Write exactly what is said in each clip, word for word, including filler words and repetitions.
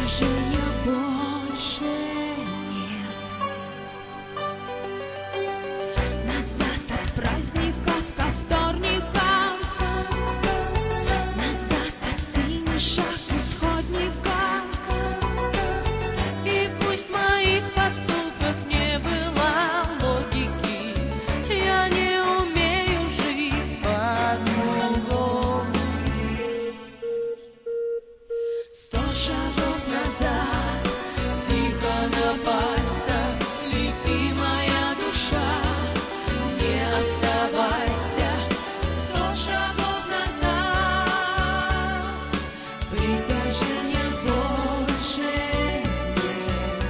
Притяжения больше нет. Назад от праздников ко вторникам, назад от финиша к исходникам. И пусть в моих поступках не было логики, я не умею жить по-другому. Сто шагов назад, тихо на пальцах, лети, моя душа, не оставайся. Сто шагов назад, притяжения больше нет.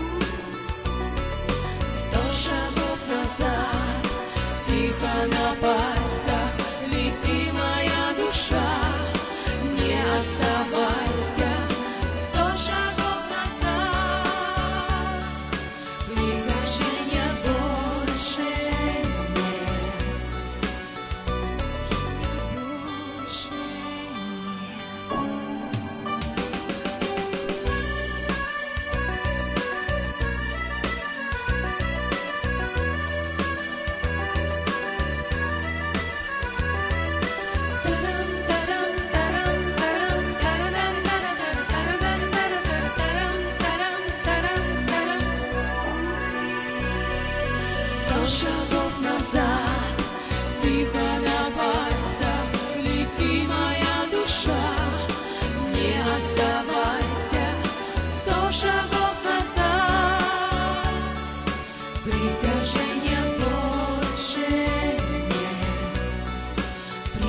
Сто шагов назад, тихо на пальцах, лети, моя душа, не оставайся. Сто шагов назад, притяжения больше нет. Больше Сто шагов назад, тихо на пальцах, лети, моя душа, не оставайся. Сто шагов назад, притяжения больше нет.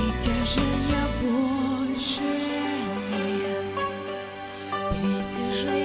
Притяжения больше нет. Притяжения